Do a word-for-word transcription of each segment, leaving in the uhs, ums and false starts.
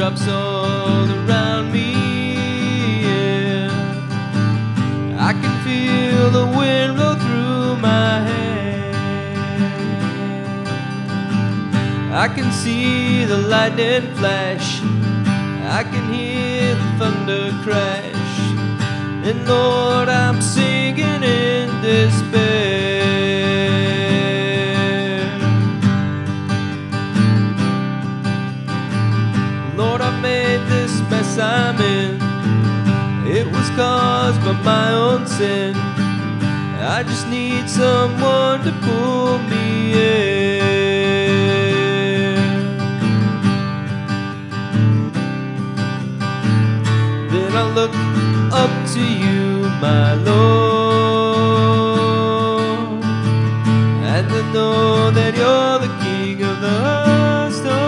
raindrops all around me, yeah. I can feel the wind blow through my hair. I can see the lightning flash, I can hear the thunder crash, and Lord, I'm sinking in despair. Lord, I made this mess I'm in, it was caused by my own sin. I just need someone to pull me in. Then I look up to you, my Lord, and I know that you're the King of the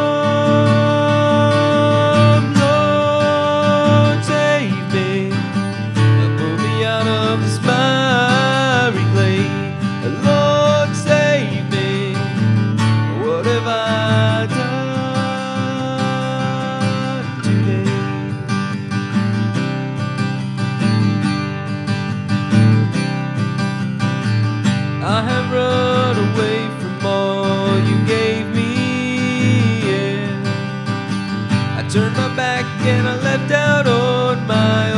storm. Lord, save me, pull me out of this miry clay. Lord, save me, what have I done today? I have run away from all you gave me, yeah. I turned my back and I left out on my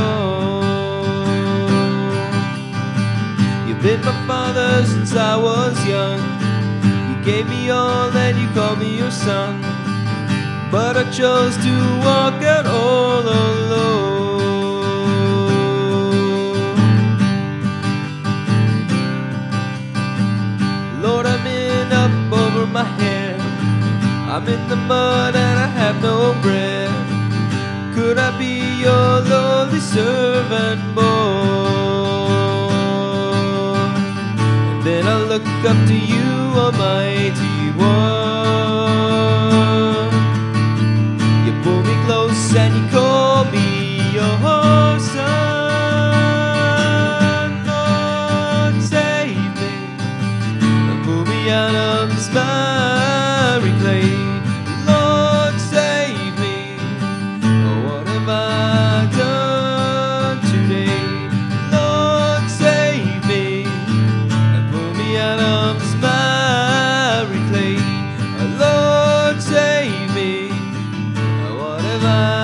own. You've been my father since I was young. You gave me all and you called me your son, but I chose to walk out all alone. Lord, I'm in up over my head, I'm in the mud and I have no bread. Could I be your lowly servant boy? And then I look up to you, Almighty One. You pull me close and you call me your son. Lord, save me, pull me out of this miry clay. Lord, save me, what have I done today? Lord, save me, pull me out of this miry clay. Lord, save me, what have I